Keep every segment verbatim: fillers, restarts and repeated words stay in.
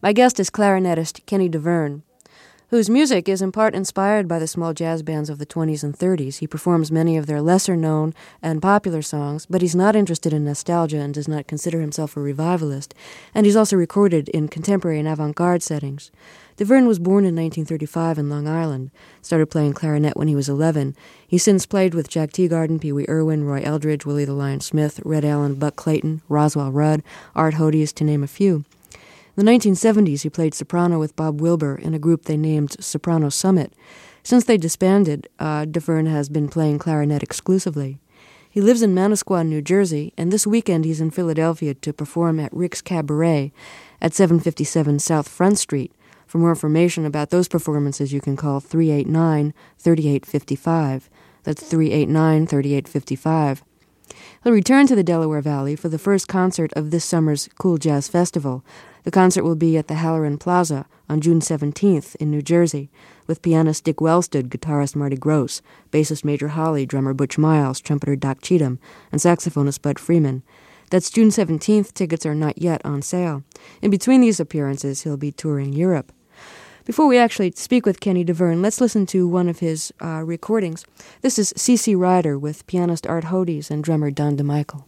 My guest is clarinetist Kenny DeVerne, whose music is in part inspired by the small jazz bands of the twenties and thirties. He performs many of their lesser-known and popular songs, but he's not interested in nostalgia and does not consider himself a revivalist, and he's also recorded in contemporary and avant-garde settings. DeVerne was born in nineteen thirty-five in Long Island, started playing clarinet when he was eleven. He's since played with Jack Teagarden, Pee Wee Irwin, Roy Eldridge, Willie the Lion Smith, Red Allen, Buck Clayton, Roswell Rudd, Art Hodius, to name a few. In the nineteen seventies, he played soprano with Bob Wilbur in a group they named Soprano Summit. Since they disbanded, uh, DeVerne has been playing clarinet exclusively. He lives in Manasquan, New Jersey, and this weekend he's in Philadelphia to perform at Rick's Cabaret at seven fifty-seven South Front Street. For more information about those performances, you can call three eight nine, three eight five five. That's three eight nine, three eight five five. He'll return to the Delaware Valley for the first concert of this summer's Cool Jazz Festival. The concert will be at the Halloran Plaza on June seventeenth in New Jersey, with pianist Dick Wellstead, guitarist Marty Gross, bassist Major Holly, drummer Butch Miles, trumpeter Doc Cheatham, and saxophonist Bud Freeman. That's June seventeenth. Tickets are not yet on sale. In between these appearances, he'll be touring Europe. Before we actually speak with Kenny DeVerne, let's listen to one of his uh, recordings. This is C C Rider with pianist Art Hodies and drummer Don DeMichael.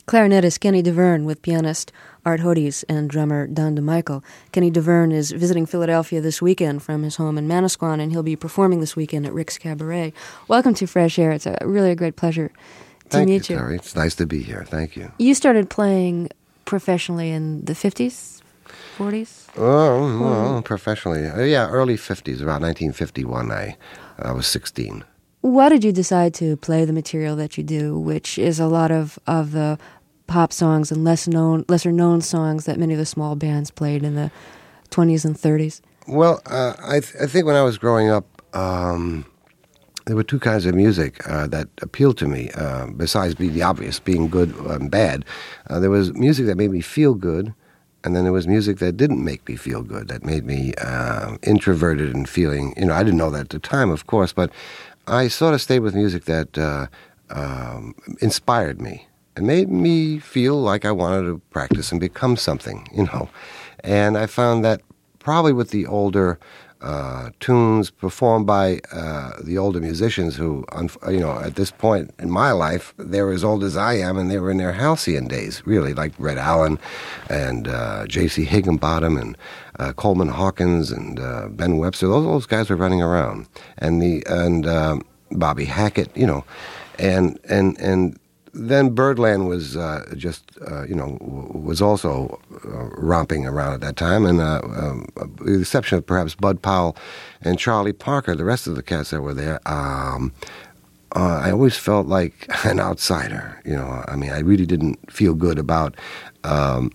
clarinetist Kenny DeVerne with pianist Art Hodes and drummer Don DeMichael. Kenny DeVerne is visiting Philadelphia this weekend from his home in Manasquan, and he'll be performing this weekend at Rick's Cabaret. Welcome to Fresh Air. It's a, really a great pleasure to Thank meet you, you. Terry. It's nice to be here. Thank you. You started playing professionally in the fifties, forties? Oh, well, professionally. Uh, yeah, early fifties, about nineteen fifty-one, I, I was sixteen. Why did you decide to play the material that you do, which is a lot of, of the pop songs and less known, lesser known songs that many of the small bands played in the twenties and thirties? Well, uh, I, th- I think when I was growing up, um, there were two kinds of music uh, that appealed to me, uh, besides being the obvious, being good and bad. Uh, there was music that made me feel good, and then there was music that didn't make me feel good, that made me uh, introverted and feeling, you know, I didn't know that at the time, of course, but I sort of stayed with music that uh, um, inspired me. It made me feel like I wanted to practice and become something, you know. And I found that probably with the older uh, tunes performed by uh, the older musicians who, you know, at this point in my life, they were as old as I am, and they were in their halcyon days, really, like Red Allen and uh, J C Higginbottom and uh, Coleman Hawkins and uh, Ben Webster. Those those guys were running around, and the and um, Bobby Hackett, you know, and and and. Then Birdland was uh, just, uh, you know, was also uh, romping around at that time, and uh, um, with the exception of perhaps Bud Powell and Charlie Parker, the rest of the cats that were there, um, uh, I always felt like an outsider. You know, I mean, I really didn't feel good about um,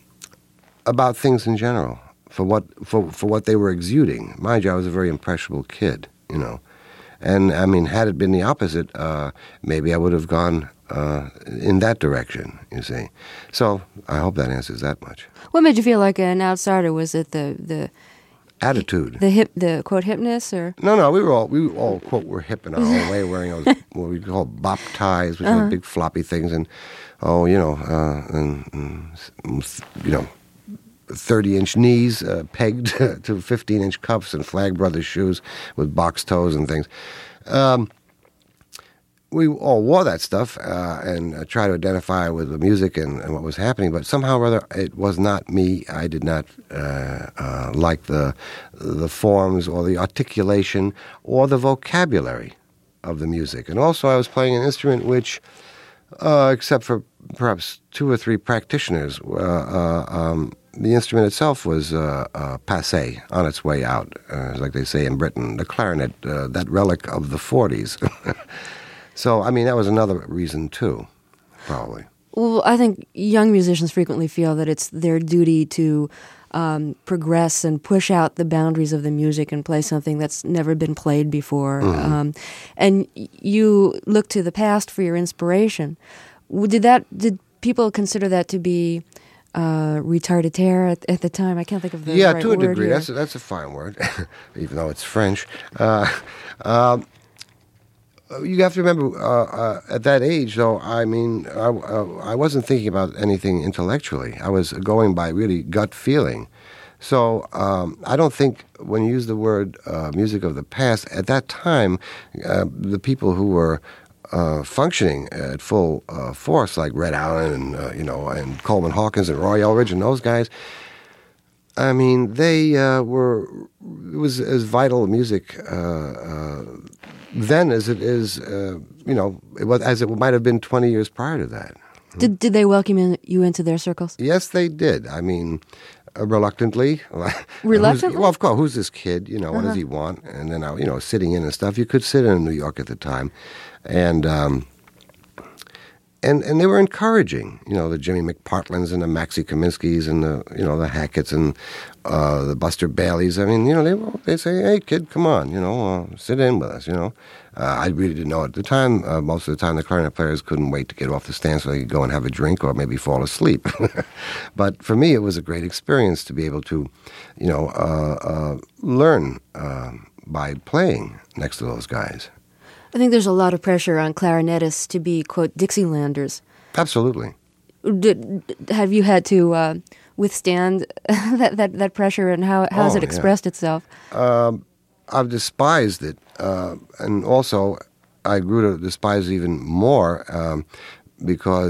about things in general for what for for what they were exuding. Mind you, I was a very impressionable kid, you know. And, I mean, had it been the opposite, uh, maybe I would have gone uh, in that direction, you see. So I hope that answers that much. What made you feel like an outsider? Was it the... the attitude? The hip, the quote, hipness, or? No, no, we were all, we all, quote, were hip in our own way, wearing those, what we call bop ties, which uh-huh. are big floppy things, and, oh, you know, uh, and, and, you know, thirty-inch knees uh, pegged to fifteen-inch cuffs and Flag Brothers shoes with box toes and things. Um, we all wore that stuff uh, and uh, tried to identify with the music and, and what was happening, but somehow or other it was not me. I did not uh, uh, like the the forms or the articulation or the vocabulary of the music. And also I was playing an instrument which, uh, except for perhaps two or three practitioners, uh, uh, um, the instrument itself was uh, uh, passé, on its way out, uh, like they say in Britain, the clarinet, uh, that relic of the forties. So, I mean, that was another reason, too, probably. Well, I think young musicians frequently feel that it's their duty to um, progress and push out the boundaries of the music and play something that's never been played before. Mm-hmm. Um, and you look to the past for your inspiration. Did that? Did people consider that to be uh, retardataire at, at the time? I can't think of the yeah, right to a word degree. here. That's a, that's a fine word, even though it's French. Uh, um, you have to remember, uh, uh, at that age, though, I mean, I, uh, I wasn't thinking about anything intellectually. I was going by really gut feeling. So um, I don't think when you use the word uh, music of the past, at that time, uh, the people who were Uh, functioning at full uh, force, like Red Allen and uh, you know, and Coleman Hawkins and Roy Eldridge and those guys. I mean, they uh, were. It was as vital music uh, uh, then as it is, uh, you know, it was as it might have been twenty years prior to that. Did Did they welcome in, you into their circles? Yes, they did. I mean, uh, reluctantly. Reluctantly? Well, of course. Who's this kid? You know, what uh-huh. does he want? And then, you know, sitting in and stuff. You could sit in New York at the time. And um, and and they were encouraging, you know, the Jimmy McPartlands and the Maxie Kaminskis and the, you know, the Hacketts and uh, the Buster Baileys. I mean, you know, they they say, hey, kid, come on, you know, uh, sit in with us, you know. Uh, I really didn't know at the time. Uh, most of the time, the clarinet players couldn't wait to get off the stand so they could go and have a drink or maybe fall asleep. But for me, it was a great experience to be able to, you know, uh, uh, learn uh, by playing next to those guys. I think there's a lot of pressure on clarinetists to be, quote, Dixielanders. Absolutely. Did, have you had to uh, withstand that, that that pressure, and how, how has oh, it expressed yeah. itself? Um, I've despised it, uh, and also I grew to despise it even more um, because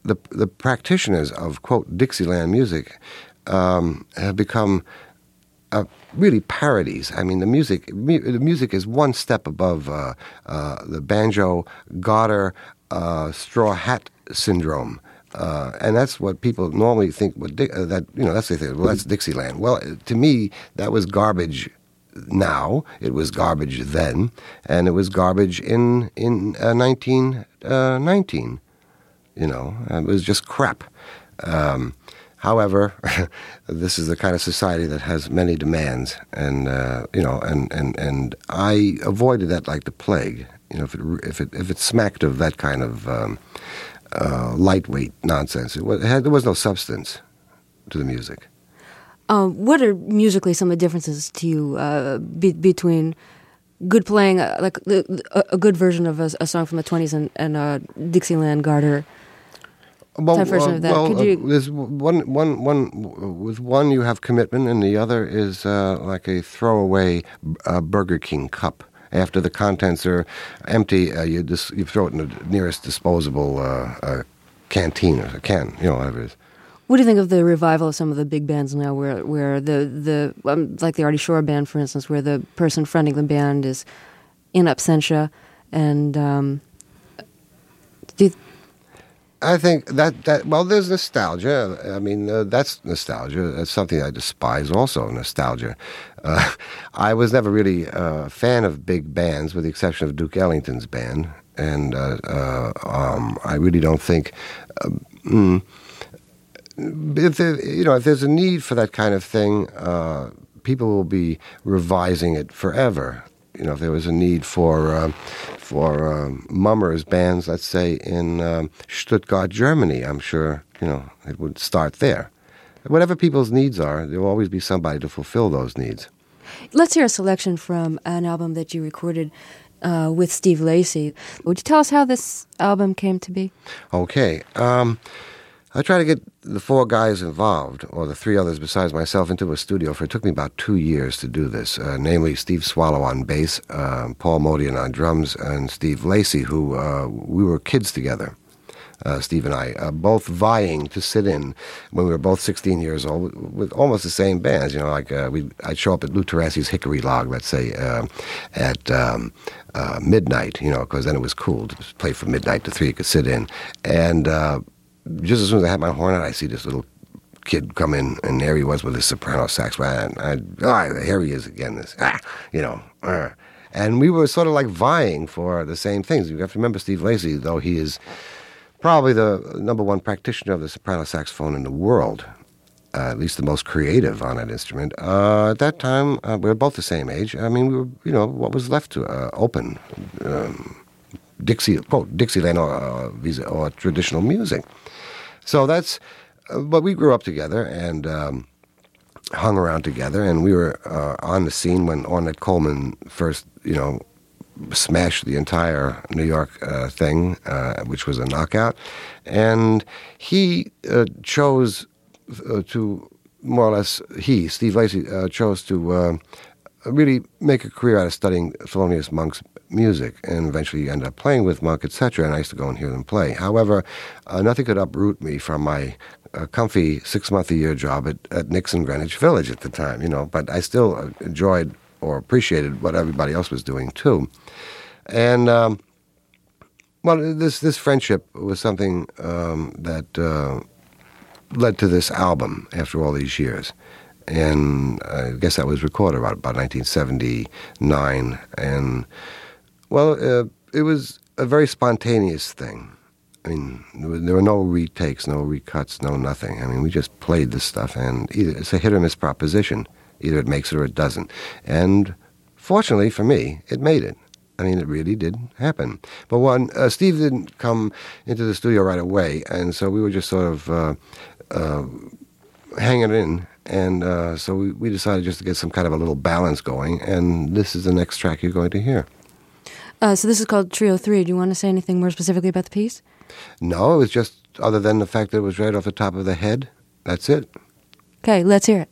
the the practitioners of, quote, Dixieland music um, have become uh, really parodies. I mean, the music mu- the music is one step above uh, uh, the banjo, garter, uh, straw hat syndrome. Uh, and that's what people normally think. What Di- uh, that you know, that's the thing. Well, that's Dixieland. Well, to me, that was garbage. Now it was garbage then, and it was garbage in in uh, nineteen nineteen. You know, it was just crap. Um, however, this is the kind of society that has many demands, and uh, you know, and, and, and I avoided that like the plague. You know, if it if it if it smacked of that kind of um, uh, lightweight nonsense, it, was, it had, there was no substance to the music. Um, what are musically some of the differences to you uh, be, between good playing, uh, like the, a, a good version of a, a song from the twenties and, and a Dixieland garter well, type version uh, of that? Well, Could you... uh, there's one, one, one, with one you have commitment, and the other is uh, like a throwaway uh, Burger King cup. After the contents are empty, uh, you just you throw it in the nearest disposable uh, uh, canteen or a can, you know, whatever it is. What do you think of the revival of some of the big bands now, where where the the um, like the Artie Shore band, for instance, where the person fronting the band is in absentia, and um, do you, I think that, that well, there's nostalgia. I mean, uh, that's nostalgia. That's something I despise also, nostalgia. Uh, I was never really a fan of big bands, with the exception of Duke Ellington's band. And uh, uh, um, I really don't think... Uh, mm, if there, you know, if there's a need for that kind of thing, uh, people will be revising it forever. You know, if there was a need for uh, for um, mummers bands, let's say in um, Stuttgart, Germany, I'm sure, you know, it would start there. Whatever people's needs are, there will always be somebody to fulfill those needs. Let's hear a selection from an album that you recorded uh, with Steve Lacy. Would you tell us how this album came to be? Okay. Um, I tried to get the four guys involved, or the three others besides myself, into a studio for, it took me about two years to do this, uh, namely Steve Swallow on bass, uh, Paul Modian on drums, and Steve Lacy, who uh, we were kids together, uh, Steve and I, uh, both vying to sit in when we were both sixteen years old with, with almost the same bands. You know, like uh, we, I'd show up at Lou Tarassi's Hickory Log, let's say, uh, at um, uh, midnight, you know, because then it was cool to play from midnight to three, you could sit in, and... Uh, just as soon as I had my horn out, I see this little kid come in, and there he was with his soprano sax. And I, oh, here he is again, this, ah, you know. Uh. And we were sort of like vying for the same things. You have to remember Steve Lacy, though he is probably the number one practitioner of the soprano saxophone in the world, uh, at least the most creative on that instrument. Uh, at that time, uh, we were both the same age. I mean, we were, you know, what was left to uh, open, um, Dixie, quote, Dixieland or, uh, or traditional music. So that's, uh, but we grew up together and um, hung around together, and we were uh, on the scene when Ornette Coleman first, you know, smashed the entire New York uh, thing, uh, which was a knockout. And he uh, chose uh, to, more or less, he, Steve Lacy, uh, chose to uh, really make a career out of studying Thelonious Monk's music, and eventually ended up playing with Monk, et cetera, and I used to go and hear them play. However, uh, nothing could uproot me from my uh, comfy six-month-a-year job at, at Nixon Greenwich Village at the time, you know, but I still enjoyed or appreciated what everybody else was doing, too. And, um, well, this, this friendship was something um, that uh, led to this album after all these years. And I guess that was recorded about, about nineteen seventy-nine, and... Well, uh, it was a very spontaneous thing. I mean, there were, there were no retakes, no recuts, no nothing. I mean, we just played this stuff, and either it's a hit or miss proposition. Either it makes it or it doesn't. And fortunately for me, it made it. I mean, it really did happen. But one, uh, Steve didn't come into the studio right away, and so we were just sort of uh, uh, hanging in. And uh, so we, we decided just to get some kind of a little balance going, and this is the next track you're going to hear. Uh, so this is called Trio three. Do you want to say anything more specifically about the piece? No, it was just, other than the fact that it was right off the top of the head, that's it. Okay, let's hear it.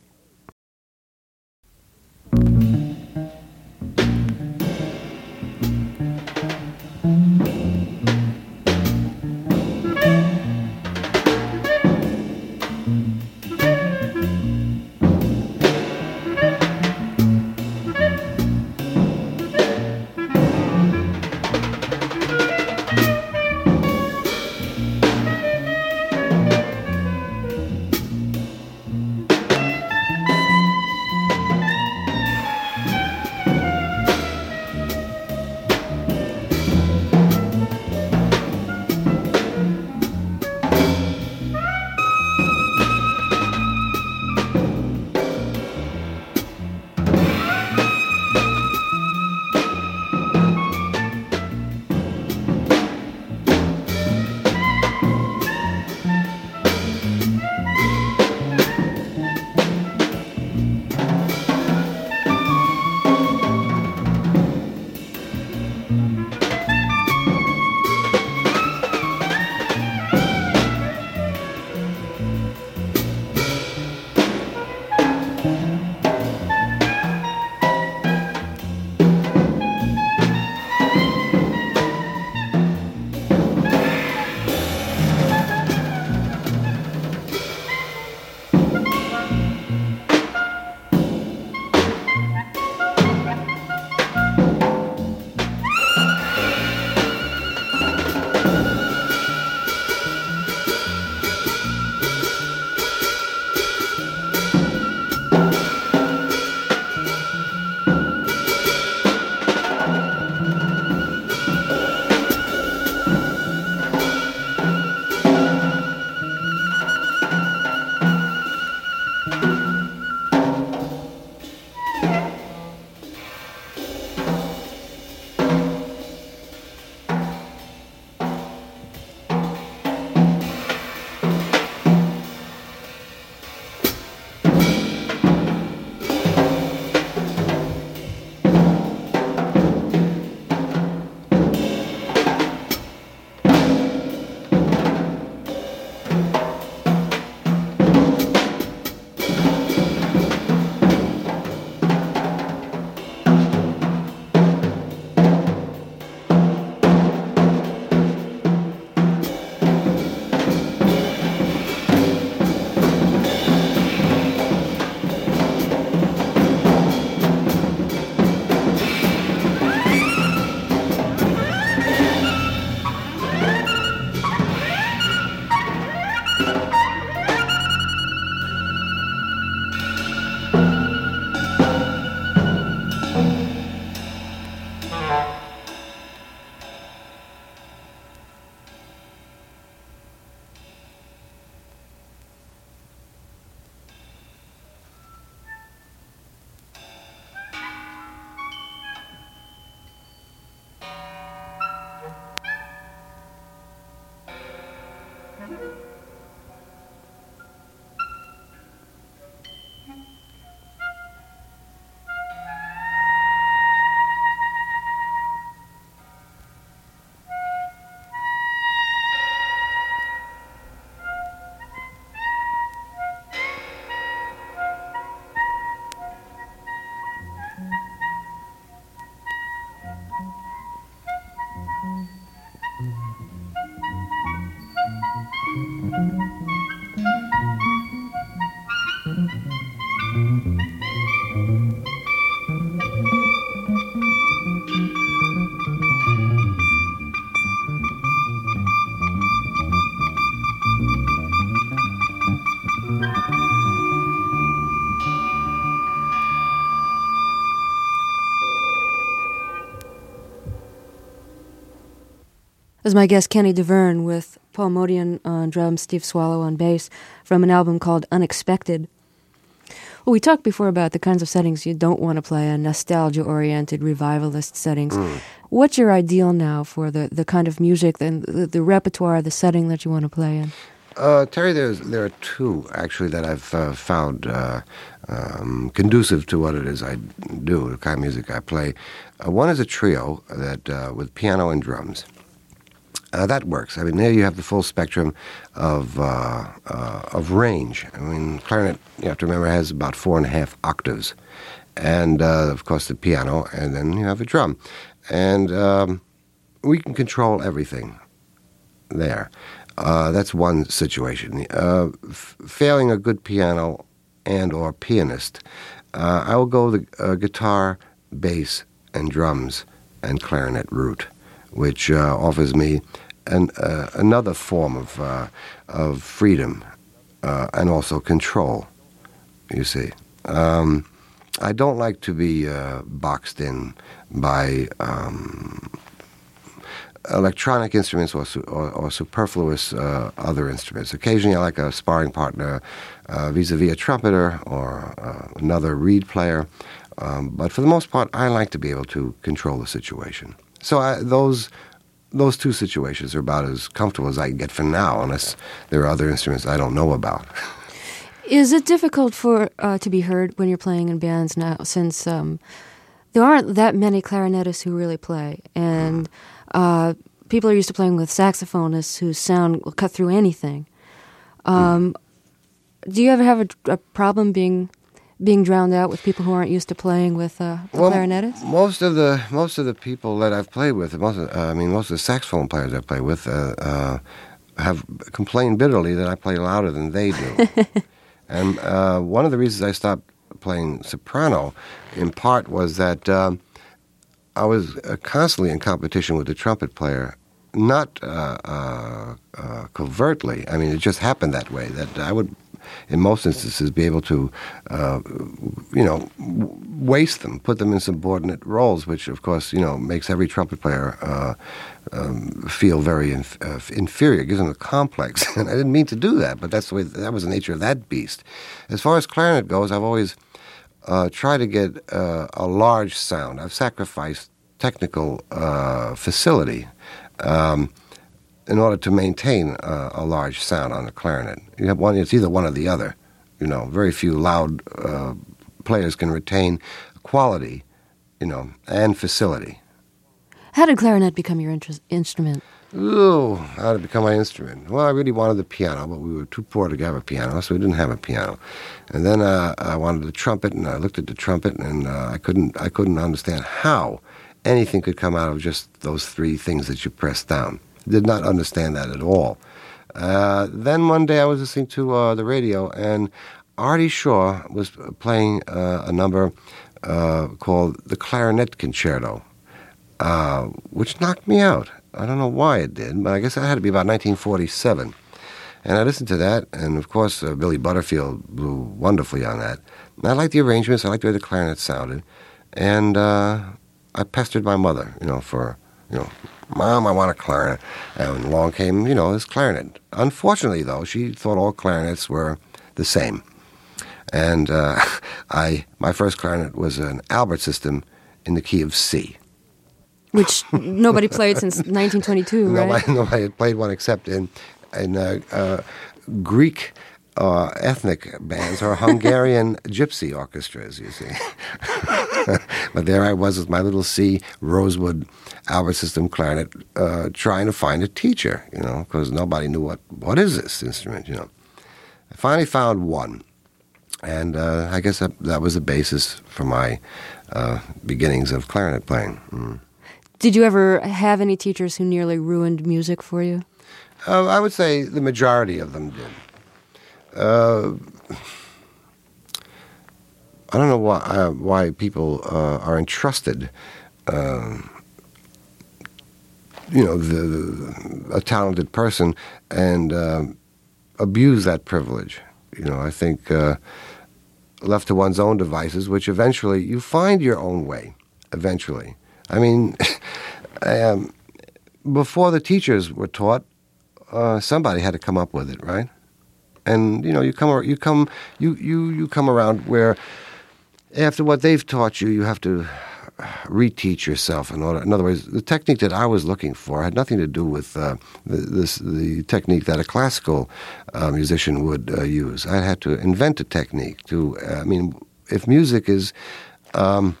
As my guest Kenny DeVerne with Paul Motian on drums, Steve Swallow on bass, from an album called Unexpected. Well, we talked before about the kinds of settings you don't want to play in, nostalgia-oriented, revivalist settings. Mm. What's your ideal now for the, the kind of music, the, the, the repertoire, the setting that you want to play in? Uh, Terry, there's, there are two, actually, that I've uh, found uh, um, conducive to what it is I do, the kind of music I play. Uh, one is a trio that uh, with piano and drums. Uh, that works. I mean, there you have the full spectrum of uh, uh, of range. I mean, clarinet, you have to remember, has about four and a half octaves. And, uh, of course, the piano, and then you have a drum. And um, we can control everything there. Uh, that's one situation. Uh, f- failing a good piano and or pianist, uh, I will go the uh, guitar, bass, and drums and clarinet route, which uh, offers me an, uh, another form of uh, of freedom uh, and also control, you see. Um, I don't like to be uh, boxed in by um, electronic instruments or, su- or, or superfluous uh, other instruments. Occasionally I like a sparring partner uh, vis-a-vis a trumpeter or uh, another reed player. Um, but for the most part, I like to be able to control the situation. So I, those those two situations are about as comfortable as I can get for now, unless there are other instruments I don't know about. Is it difficult for uh, to be heard when you're playing in bands now, since um, there aren't that many clarinetists who really play, and uh, people are used to playing with saxophonists whose sound will cut through anything? Um, mm. Do you ever have a, a problem being being drowned out with people who aren't used to playing with uh, the well, clarinetists? Most of the most of the people that I've played with, most of, uh, I mean, most of the saxophone players I play with, uh, uh, have complained bitterly that I play louder than they do. And uh, one of the reasons I stopped playing soprano, in part, was that um, I was uh, constantly in competition with the trumpet player. Not uh, uh, uh, covertly. I mean, it just happened that way. That I would, in most instances, be able to, uh, you know, w- waste them, put them in subordinate roles, which, of course, you know, makes every trumpet player uh, um, feel very inf- uh, inferior. It gives them a complex. And I didn't mean to do that, but that's the way. That was the nature of that beast. As far as clarinet goes, I've always uh, tried to get uh, a large sound. I've sacrificed technical uh, facility Um, in order to maintain uh, a large sound on a clarinet. You have one; it's either one or the other. You know, very few loud uh, players can retain quality, you know, and facility. How did clarinet become your interest, instrument? Ooh, how did it become my instrument? Well, I really wanted the piano, but we were too poor to have a piano, so we didn't have a piano. And then uh, I wanted the trumpet, and I looked at the trumpet, and uh, I couldn't, I couldn't understand how anything could come out of just those three things that you press down. Did not understand that at all. Uh, then one day I was listening to uh, the radio, and Artie Shaw was playing uh, a number uh, called the Clarinet Concerto, uh, which knocked me out. I don't know why it did, but I guess that had to be about nineteen forty-seven. And I listened to that, and of course uh, Billy Butterfield blew wonderfully on that. And I liked the arrangements, I liked the way the clarinet sounded, and uh, I pestered my mother, you know, for, you know, Mom, I want a clarinet. And along came, you know, this clarinet. Unfortunately, though, she thought all clarinets were the same. And uh, I, my first clarinet was an Albert system in the key of C. Which nobody played since nineteen twenty-two, right? Nobody, nobody had played one except in, in uh, uh, Greek uh, ethnic bands or Hungarian gypsy orchestras, you see. But there I was with my little C Rosewood Albert System clarinet, uh, trying to find a teacher, you know, because nobody knew what, what is this instrument, you know. I finally found one, and uh, I guess that, that was the basis for my uh, beginnings of clarinet playing. Mm. Did you ever have any teachers who nearly ruined music for you? Uh, I would say the majority of them did. Uh, I don't know why uh, why people uh, are entrusted, uh, you know, the, the, a talented person and uh, abuse that privilege. You know, I think uh, left to one's own devices, which eventually you find your own way. Eventually, I mean, um, before the teachers were taught, uh, somebody had to come up with it, right? And you know, you come, you come, you you you come around where, after what they've taught you, you have to reteach yourself. In order, in other words, the technique that I was looking for had nothing to do with uh, the, this the technique that a classical uh, musician would uh, use. I had to invent a technique to. Uh, I mean, if music is um,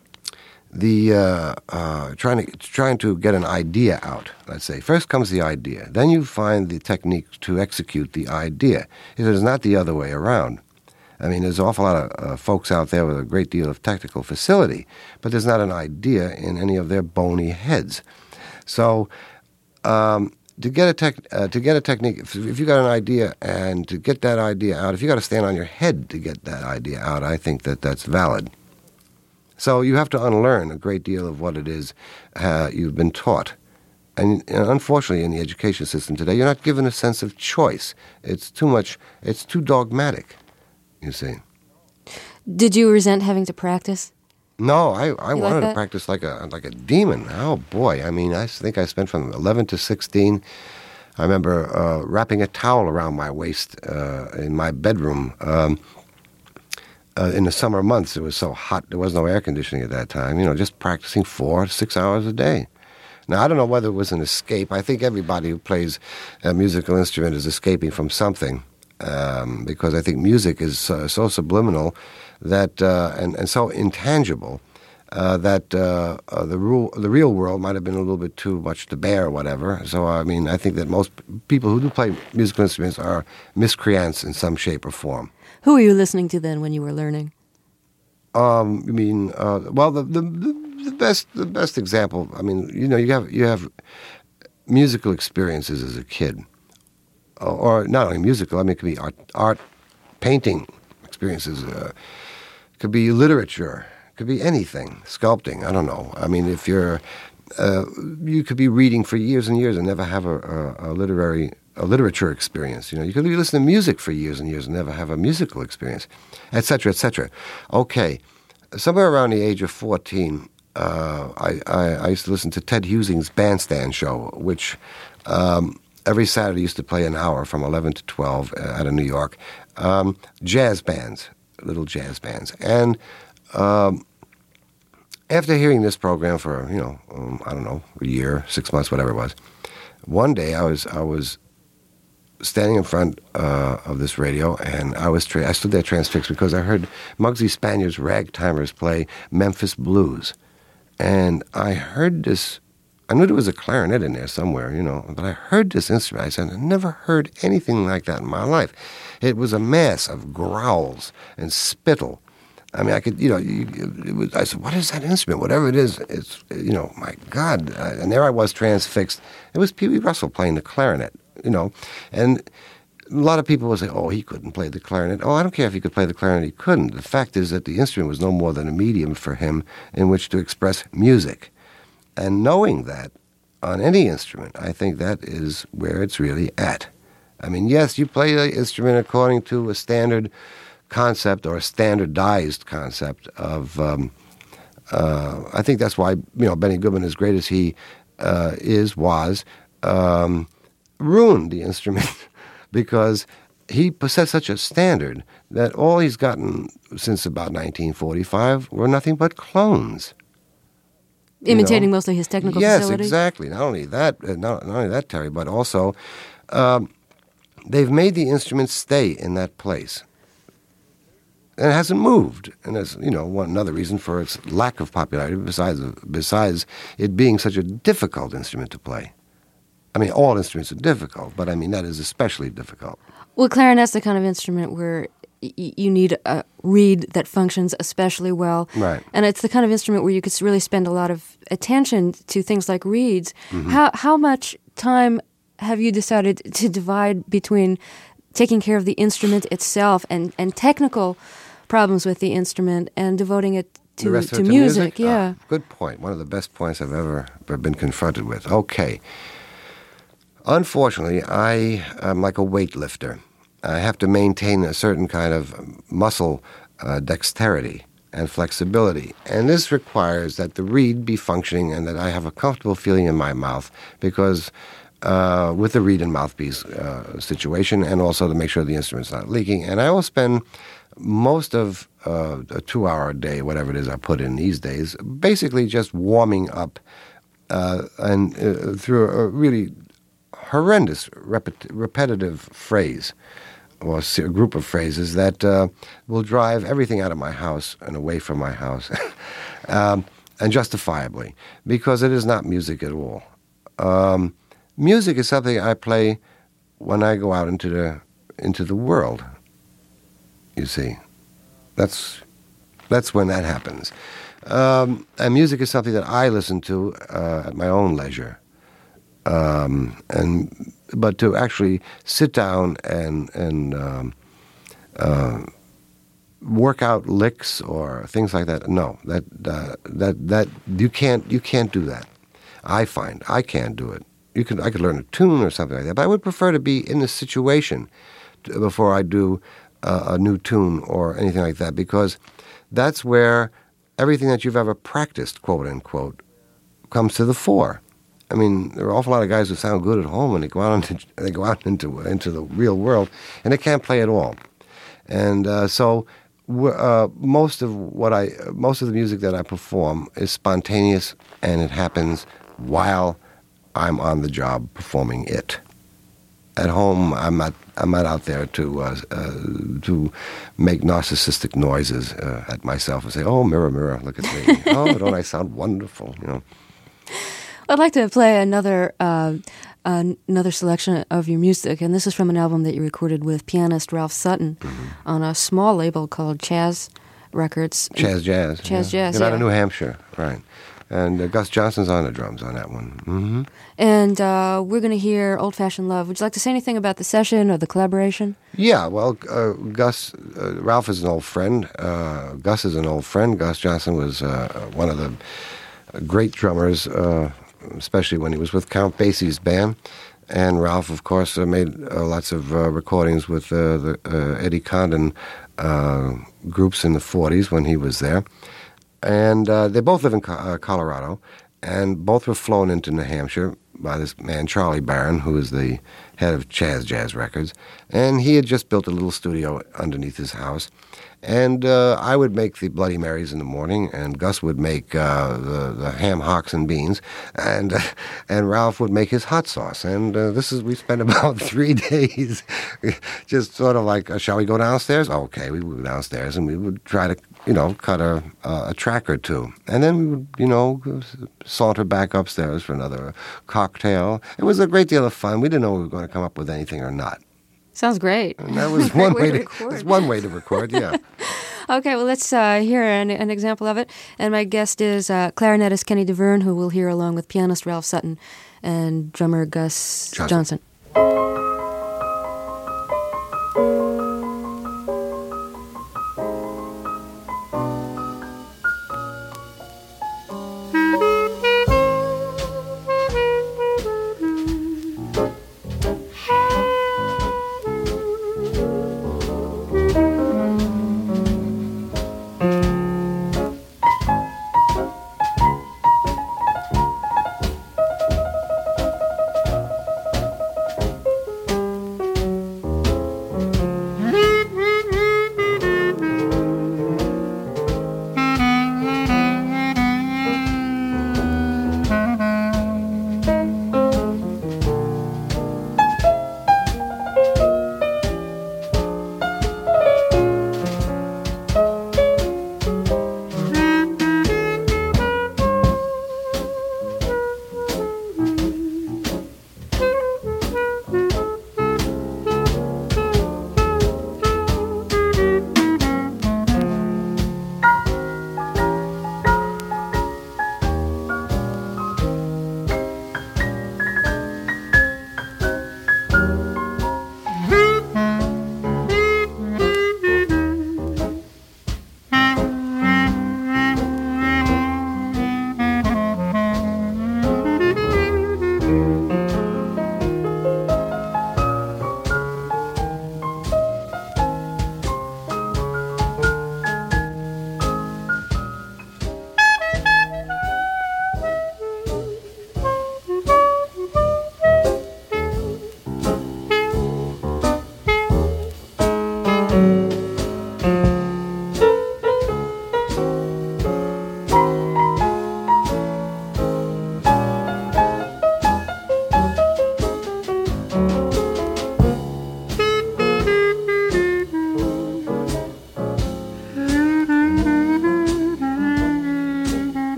the uh, uh, trying to trying to get an idea out, let's say, first comes the idea, then you find the technique to execute the idea. It is not the other way around. I mean, there's an awful lot of uh, folks out there with a great deal of technical facility, but there's not an idea in any of their bony heads. So, um, to get a tech, uh, to get a technique, if, if you got an idea and to get that idea out, if you got to stand on your head to get that idea out, I think that that's valid. So you have to unlearn a great deal of what it is uh, you've been taught. And, and unfortunately, in the education system today, you're not given a sense of choice. It's too much, it's too dogmatic, you see. Did you resent having to practice? No, I, I You wanted like to that? practice like a like a demon. Oh, boy. I mean, I think I spent from eleven to sixteen. I remember uh, wrapping a towel around my waist uh, in my bedroom. Um, uh, in the summer months, it was so hot. There was no air conditioning at that time. You know, just practicing four to six hours a day. Now, I don't know whether it was an escape. I think everybody who plays a musical instrument is escaping from something, um, because I think music is uh, so subliminal that uh, and, and so intangible uh, that uh, uh, the rule, the real world might have been a little bit too much to bear or whatever. So, I mean, I think that most people who do play musical instruments are miscreants in some shape or form. Who were you listening to then when you were learning? Um, I mean, uh, well, the, the the best the best example. I mean, you know, you have you have musical experiences as a kid, or, or not only musical. I mean, it could be art, art painting experiences. Uh, it could be literature. It could be anything. Sculpting. I don't know. I mean, if you're, uh, you could be reading for years and years and never have a, a, a literary. a literature experience. You know, you could listen to music for years and years and never have a musical experience, et cetera, et cetera. Okay, somewhere around the age of fourteen, uh, I, I, I used to listen to Ted Husing's Bandstand Show, which um, every Saturday used to play an hour from eleven to twelve uh, out of New York. Um, jazz bands, little jazz bands. And um, after hearing this program for, you know, um, I don't know, a year, six months, whatever it was, one day I was I was standing in front uh, of this radio, and I was tra- I stood there transfixed because I heard Muggsy Spaniard's Ragtimers play Memphis Blues, and I heard this. I knew there was a clarinet in there somewhere, you know, but I heard this instrument. I said, I never heard anything like that in my life. It was a mass of growls and spittle. I mean, I could, you know, you, it was, I said, what is that instrument? Whatever it is, it's, you know, my God. Uh, and there I was transfixed. It was Pee Wee Russell playing the clarinet, you know. And a lot of people would say, oh, he couldn't play the clarinet. Oh, I don't care if he could play the clarinet. He couldn't. The fact is that the instrument was no more than a medium for him in which to express music. And knowing that on any instrument, I think that is where it's really at. I mean, yes, you play the instrument according to a standard concept or a standardized concept of, um, uh, I think that's why, you know, Benny Goodman, as great as he uh, is, was, um, ruined the instrument because he set such a standard that all he's gotten since about nineteen forty-five were nothing but clones. Imitating You know? mostly his technical yes, facility? Yes, exactly. Not only that, uh, not, not only that, Terry, but also um, they've made the instrument stay in that place. And it hasn't moved. And there's, you know, one another reason for its lack of popularity besides besides it being such a difficult instrument to play. I mean, all instruments are difficult, but I mean, that is especially difficult. Well, clarinet's the kind of instrument where y- you need a reed that functions especially well. Right. And it's the kind of instrument where you could really spend a lot of attention to things like reeds. Mm-hmm. How how much time have you decided to divide between taking care of the instrument itself and, and technical problems with the instrument and devoting it to, to, to music? music? Yeah. Ah, good point. One of the best points I've ever been confronted with. Okay. Unfortunately, I am like a weightlifter. I have to maintain a certain kind of muscle uh, dexterity. and flexibility. And this requires that the reed be functioning and that I have a comfortable feeling in my mouth, because uh, with the reed and mouthpiece uh, situation, and also to make sure the instrument's not leaking. And I will spend most of uh, a two-hour day, whatever it is I put in these days, basically just warming up uh, and uh, through a really horrendous repet- repetitive phrase or a group of phrases that uh, will drive everything out of my house and away from my house, um, and justifiably, because it is not music at all. Um, music is something I play when I go out into the into the world. You see, that's that's when that happens. Um, and music is something that I listen to uh, at my own leisure. Um, and but to actually sit down and and um, uh, work out licks or things like that, no, that uh, that that you can't you can't do that. I find I can't do it. You can I could learn a tune or something like that, but I would prefer to be in the situation to, before I do uh, a new tune or anything like that, because that's where everything that you've ever practiced, quote unquote, comes to the fore. I mean, there are an awful lot of guys who sound good at home, and they go out into they go out into into the real world, and they can't play at all. And uh, so, uh, most of what I most of the music that I perform is spontaneous, and it happens while I'm on the job performing it. At home, I'm not I'm not out there to uh, uh, to make narcissistic noises uh, at myself and say, "Oh, mirror, mirror, look at me! Oh, don't I sound wonderful?" You know. I'd like to play another uh, uh, another selection of your music, and this is from an album that you recorded with pianist Ralph Sutton mm-hmm. on a small label called Chaz Records. Chaz Jazz. Chaz yeah. Jazz, You're yeah. out of New Hampshire, right. And uh, Gus Johnson's on the drums on that one. Mm-hmm. And uh, we're going to hear Old Fashioned Love. Would you like to say anything about the session or the collaboration? Yeah, well, uh, Gus, uh, Ralph is an old friend. Uh, Gus is an old friend. Gus Johnson was uh, one of the great drummers, uh, especially when he was with Count Basie's band. And Ralph, of course, uh, made uh, lots of uh, recordings with uh, the uh, Eddie Condon uh, groups in the forties when he was there. And uh, they both live in Co- uh, Colorado, and both were flown into New Hampshire by this man, Charlie Barron, who is the head of Chaz Jazz Records. And he had just built a little studio underneath his house. And uh, I would make the Bloody Marys in the morning, and Gus would make uh, the, the ham hocks and beans, and uh, and Ralph would make his hot sauce. And uh, this is we spent about three days, just sort of like, uh, shall we go downstairs? Oh, okay, we would go downstairs, and we would try to, you know, cut a a track or two, and then we would, you know, saunter back upstairs for another cocktail. It was a great deal of fun. We didn't know we were going to come up with anything or not. Sounds great. And that was one way, way to, to that's one way to record, yeah. Okay, well, let's uh, hear an, an example of it. And my guest is uh, clarinetist Kenny DeVerne, who we'll hear along with pianist Ralph Sutton and drummer Gus Johnson. Johnson.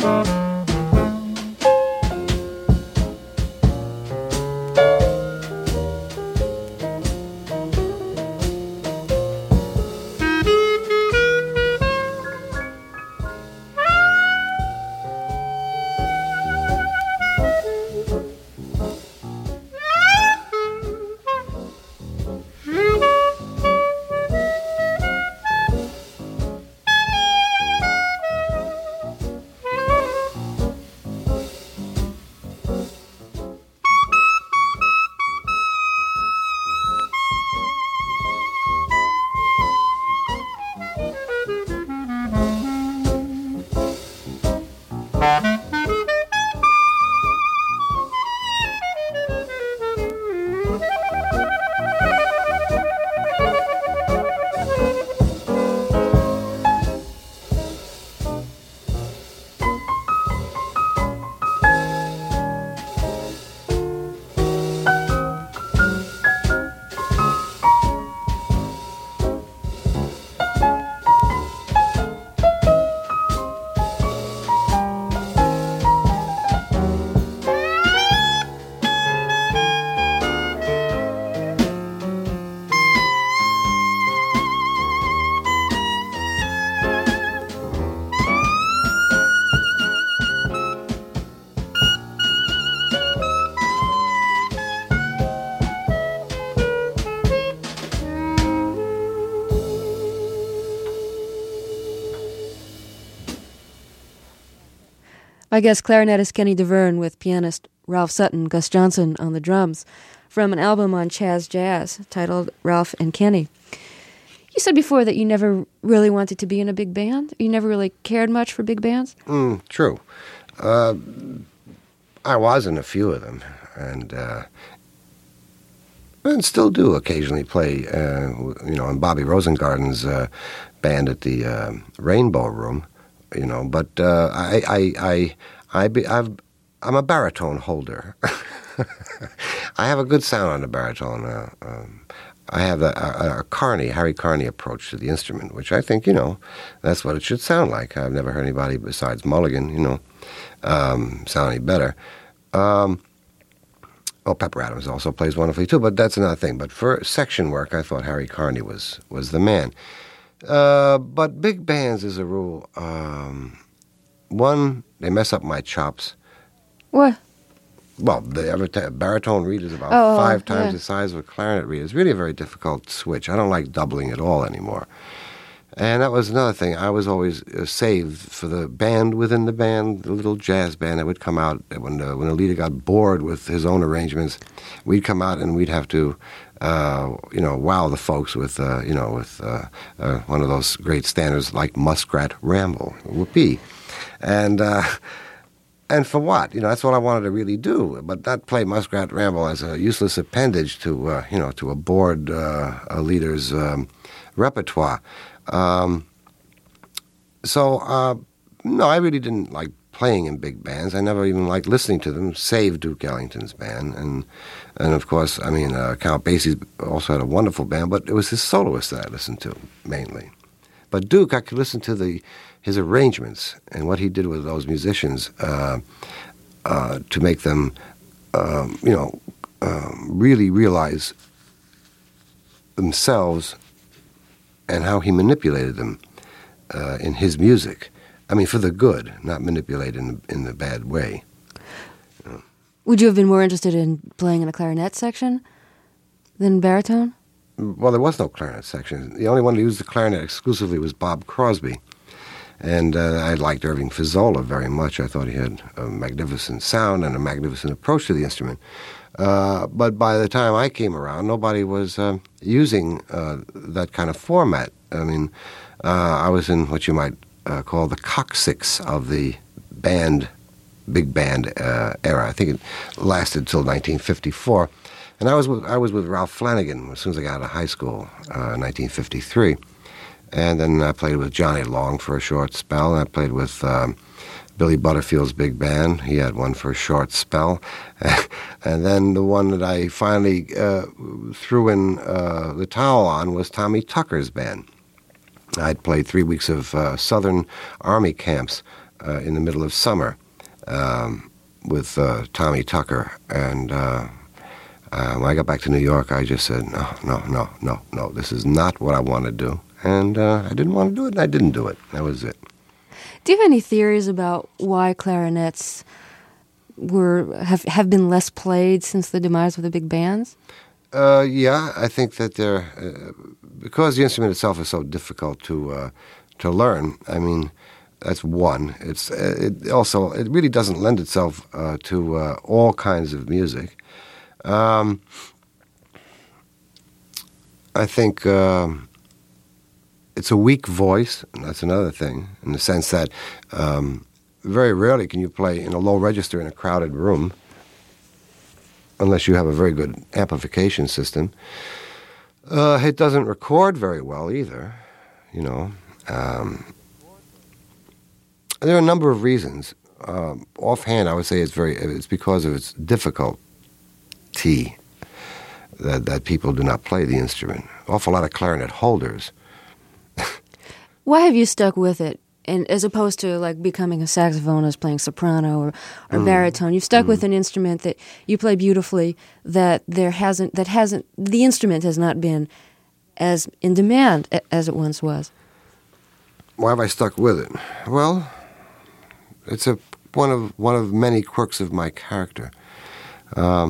My guest clarinetist Kenny DeVerne with pianist Ralph Sutton, Gus Johnson on the drums, from an album on Chaz Jazz titled Ralph and Kenny. You said before that you never really wanted to be in a big band. You never really cared much for big bands? Mm, true. Uh, I was in a few of them, and uh, and still do occasionally play, uh, you know, in Bobby Rosengarten's uh, band at the uh, Rainbow Room. You know, but uh, I, I, I, I be, I've, I'm a baritone holder. I have a good sound on the baritone. Uh, um, I have a, a, a Carney, Harry Carney approach to the instrument, which I think, you know, that's what it should sound like. I've never heard anybody besides Mulligan, you know, um, sound any better. Um, oh, Pepper Adams also plays wonderfully too, but that's another thing. But for section work, I thought Harry Carney was was the man. Uh, but big bands, as a rule, um, one, they mess up my chops. What? Well, the every t- baritone reed is about oh, five times yeah. the size of a clarinet reed. It's really a very difficult switch. I don't like doubling at all anymore. And that was another thing. I was always uh, saved for the band within the band, the little jazz band that would come out when the, when the leader got bored with his own arrangements. We'd come out and we'd have to, uh, you know, wow the folks with, uh, you know, with uh, uh, one of those great standards like Muskrat Ramble, whoopee, and uh, and for what? You know, that's what I wanted to really do, but not play Muskrat Ramble as a useless appendage to, uh, you know, to a bored uh, a leader's um, repertoire. Um, so, uh, no, I really didn't like playing in big bands. I never even liked listening to them, save Duke Ellington's band. And, and of course, I mean, uh, Count Basie also had a wonderful band, but it was his soloists that I listened to, mainly. But Duke, I could listen to the his arrangements and what he did with those musicians uh, uh, to make them, um, you know, um, really realize themselves and how he manipulated them uh, in his music. I mean, for the good, not manipulated in the, in the bad way. You know. Would you have been more interested in playing in a clarinet section than baritone? Well, there was no clarinet section. The only one who used the clarinet exclusively was Bob Crosby. And uh, I liked Irving Fazzola very much. I thought he had a magnificent sound and a magnificent approach to the instrument. Uh, but by the time I came around, nobody was uh, using uh, that kind of format. I mean, uh, I was in what you might uh, call the coccyx of the band, big band uh, era. I think it lasted till nineteen fifty-four. And I was with, I was with Ralph Flanagan as soon as I got out of high school uh, in nineteen fifty-three. And then I played with Johnny Long for a short spell, and I played with um, Billy Butterfield's big band. He had one for a short spell. And then the one that I finally uh, threw in uh, the towel on was Tommy Tucker's band. I'd played three weeks of uh, Southern Army camps uh, in the middle of summer um, with uh, Tommy Tucker. And uh, uh, when I got back to New York, I just said, no, no, no, no, no, this is not what I want to do. And uh, I didn't want to do it, and I didn't do it. That was it. Do you have any theories about why clarinets were have, have been less played since the demise of the big bands? Uh, yeah, I think that they're uh, because the instrument itself is so difficult to uh, to learn. I mean, that's one. It's uh, it also it really doesn't lend itself uh, to uh, all kinds of music. Um, I think um, it's a weak voice, and that's another thing, in the sense that um, very rarely can you play in a low register in a crowded room, unless you have a very good amplification system. Uh, it doesn't record very well either, you know. Um, there are a number of reasons. Um, offhand, I would say it's very. It's because of its difficulty that that people do not play the instrument. Awful lot of clarinet holders. Why have you stuck with it? And as opposed to like becoming a saxophonist, playing soprano or, or mm. baritone, you've stuck mm. with an instrument that you play beautifully. That there hasn't, that hasn't, the instrument has not been as in demand as it once was. Why have I stuck with it? Well, it's a one of one of many quirks of my character. Um,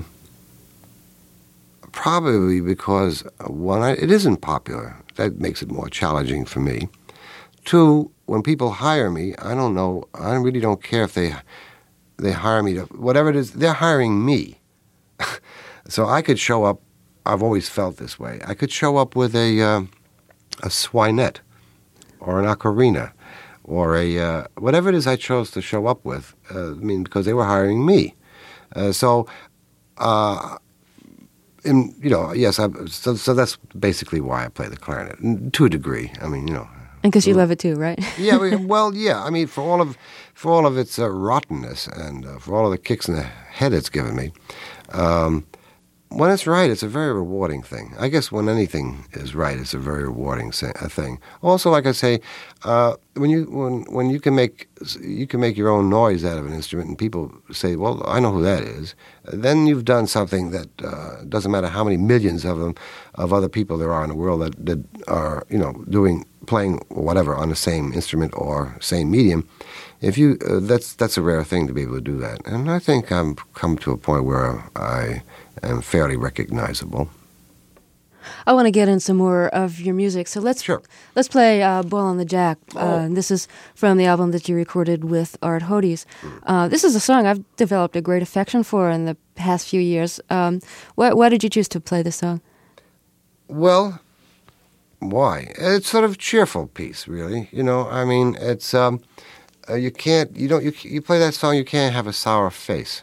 probably because one, I, it isn't popular. That makes it more challenging for me. Two, when people hire me, I don't know, I really don't care if they they hire me to, whatever it is, they're hiring me. So I could show up, I've always felt this way, I could show up with a uh, a swinette or an ocarina or a, uh, whatever it is I chose to show up with, uh, I mean, because they were hiring me. Uh, so, uh, in, you know, yes, I, so, so that's basically why I play the clarinet, to a degree. I mean, you know. And because you love it too, right? Yeah, well, yeah. I mean, for all of for all of its uh, rottenness and uh, for all of the kicks in the head it's given me, um, when it's right, it's a very rewarding thing. I guess when anything is right, it's a very rewarding thing. Also, like I say, uh, when you when when you can make you can make your own noise out of an instrument, and people say, "Well, I know who that is," then you've done something that uh, doesn't matter how many millions of them of other people there are in the world that, that are you know doing. Playing whatever on the same instrument or same medium, if you uh, that's that's a rare thing to be able to do that. And I think I'm come to a point where I am fairly recognizable. I want to get in some more of your music, so let's sure. let's play uh, "Ball on the Jack." Oh. Uh, this is from the album that you recorded with Art Hodes. Mm. Uh, this is a song I've developed a great affection for in the past few years. Um, why, why did you choose to play this song? Well. Why? It's sort of a cheerful piece, really. You know, I mean, it's um, uh, you can't, you don't, you you play that song, you can't have a sour face.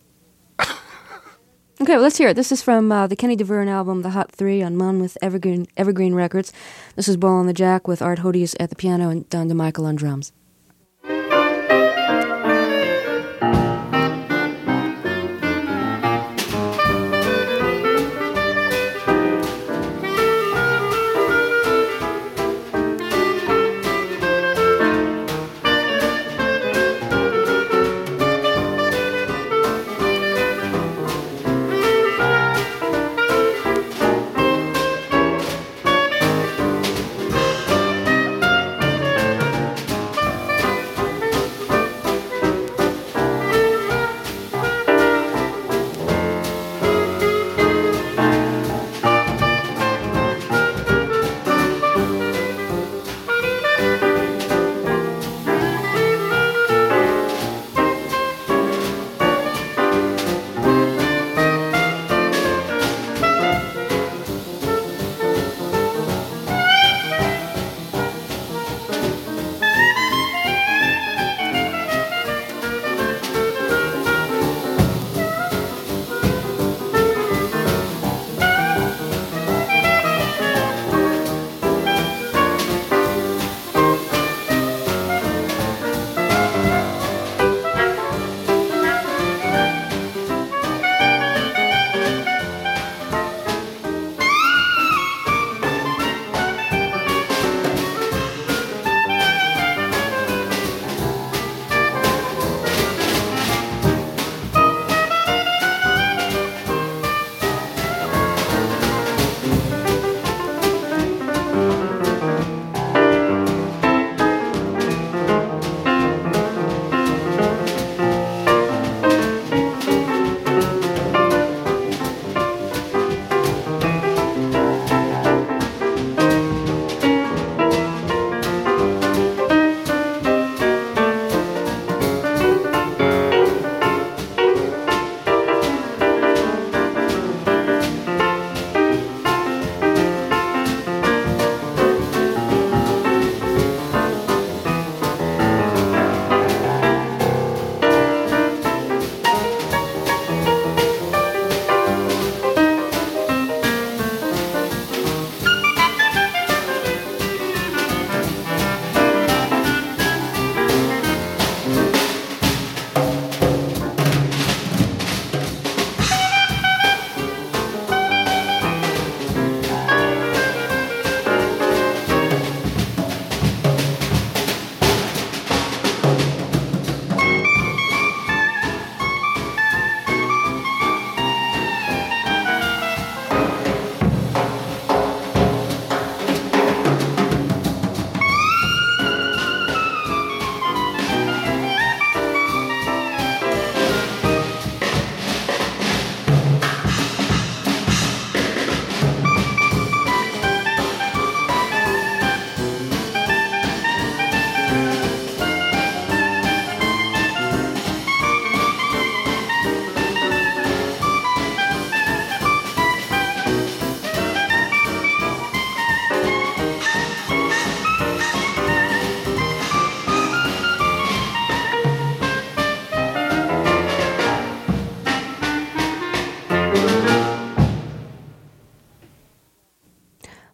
Okay, well, let's hear it. This is from uh, the Kenny DeVerne album, The Hot Three, on Monmouth Evergreen Evergreen Records. This is "Ball on the Jack" with Art Hodes at the piano and Don DeMichael on drums.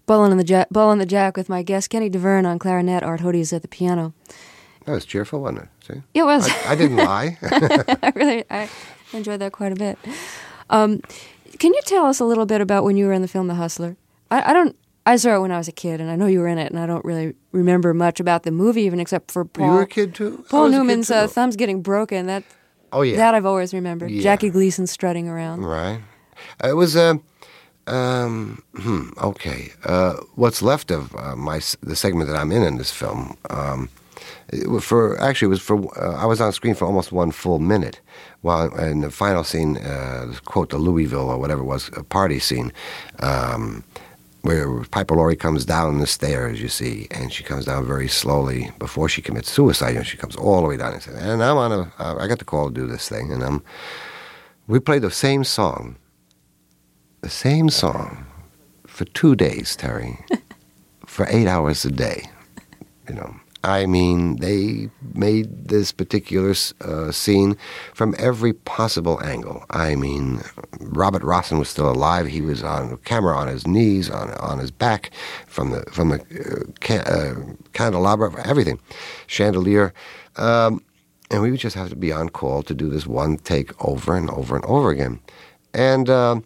Ballin' on the Jack, Ballin' the Jack with my guest Kenny DeVerne on clarinet, Art Hodes at the piano. That was cheerful, wasn't it? See? It was. I, I didn't lie. I really I enjoyed that quite a bit. Um, can you tell us a little bit about when you were in the film The Hustler? I, I don't. I saw it when I was a kid, and I know you were in it, and I don't really remember much about the movie, even except for Paul. You were a kid too. Paul Newman's uh, thumb's getting broken. That. Oh yeah. That I've always remembered. Yeah. Jackie Gleason strutting around. Right. Uh, it was a. Uh, Um, hmm, okay. Uh, what's left of uh, my the segment that I'm in in this film? Um, it was for actually, it was for uh, I was on screen for almost one full minute, while in the final scene, uh, quote the Louisville or whatever it was, a party scene, um, where Piper Laurie comes down the stairs, you see, and she comes down very slowly before she commits suicide. You know, she comes all the way down and says, "And I'm on a, uh, I got the call to do this thing," and um, we played the same song. The same song for two days, Terry, for eight hours a day. You know, I mean, they made this particular uh, scene from every possible angle. I mean, Robert Rossen was still alive. He was on the camera on his knees, on on his back, from the from the uh, ca- uh, candelabra, everything, chandelier. Um, and we would just have to be on call to do this one take over and over and over again. And... Uh,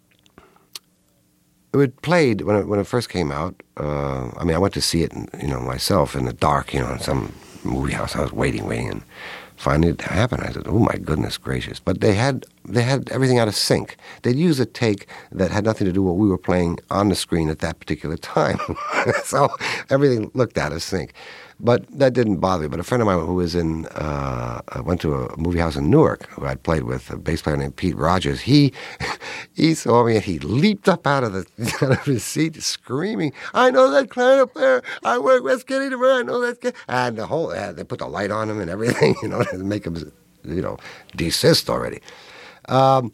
It played when it, when it first came out. Uh, I mean, I went to see it, you know, myself in the dark, you know, in some movie house. I was waiting, waiting, and finally it happened. I said, "Oh my goodness gracious!" But they had they had everything out of sync. They'd use a take that had nothing to do with what we were playing on the screen at that particular time, so everything looked out of sync. But that didn't bother me. But a friend of mine who was in, uh, went to a movie house in Newark, who I'd played with, a bass player named Pete Rogers, he he saw me and he leaped up out of the out of his seat screaming, "I know that clarinet player. I work with Kenny DeVerne. I know that guy." And the whole, uh, they put the light on him and everything, you know, to make him, you know, desist already. Um,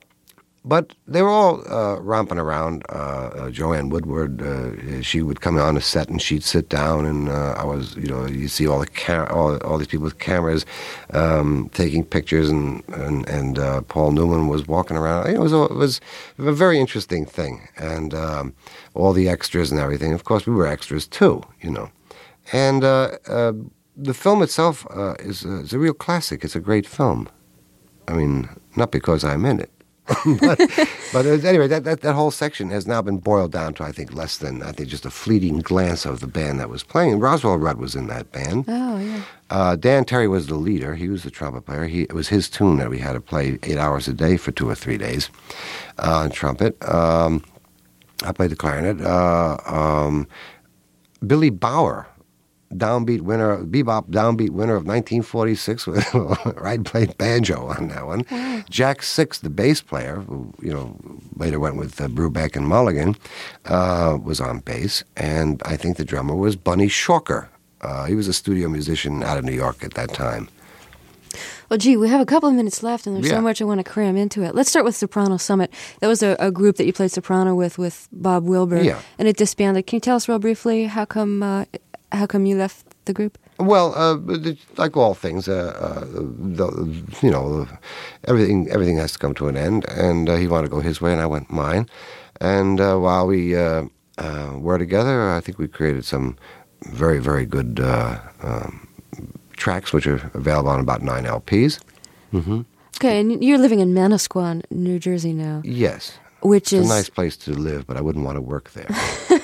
But they were all uh, romping around. Uh, uh, Joanne Woodward, uh, she would come on the set and she'd sit down, and uh, I was, you know, you see all the cam- all, all these people with cameras um, taking pictures, and and, and uh, Paul Newman was walking around. You know, it was a, it was a very interesting thing, and um, all the extras and everything. Of course, we were extras too, you know, and uh, uh, the film itself uh, is, a, is a real classic. It's a great film. I mean, not because I'm in it. but but anyway, that, that that whole section has now been boiled down to, I think, less than, I think, just a fleeting glance of the band that was playing. Roswell Rudd was in that band. Oh, yeah. Uh, Dan Terry was the leader. He was the trumpet player. He, it was his tune that we had to play eight hours a day for two or three days uh, on trumpet. Um, I played the clarinet. Uh, um, Billy Bauer, downbeat winner, bebop downbeat winner of nineteen forty-six. I played banjo on that one. Wow. Jack Six, the bass player, who, you know, later went with uh, Brubeck and Mulligan, uh, was on bass, and I think the drummer was Bunny Shorker. Uh, he was a studio musician out of New York at that time. Well, gee, we have a couple of minutes left, and there's yeah. so much I want to cram into it. Let's start with Soprano Summit. That was a, a group that you played soprano with, with Bob Wilber, yeah. and it disbanded. Can you tell us real briefly how come uh, how come you left the group? Well, uh, like all things, uh, uh, the, you know, everything everything has to come to an end, and uh, he wanted to go his way, and I went mine. And uh, while we uh, uh, were together, I think we created some very, very good uh, um, tracks, which are available on about nine L Ps. Mm-hmm. Okay, and you're living in Manasquan, New Jersey now. Yes. Which it's is a nice place to live, but I wouldn't want to work there.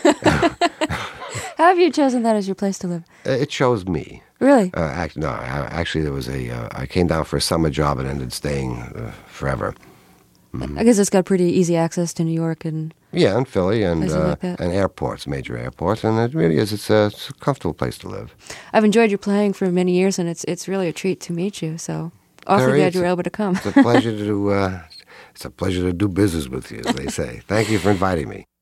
How have you chosen that as your place to live? It chose me. Really? Uh, act, no, I, actually, there was a. Uh, I came down for a summer job and ended staying uh, forever. Mm-hmm. I guess it's got pretty easy access to New York and yeah, and Philly and uh, like that. and airports, major airports, and it really is. It's a, it's a comfortable place to live. I've enjoyed your playing for many years, and it's it's really a treat to meet you. So awfully Terry, glad you were able to come. It's a pleasure to do. Uh, it's a pleasure to do business with you, as they say. Thank you for inviting me.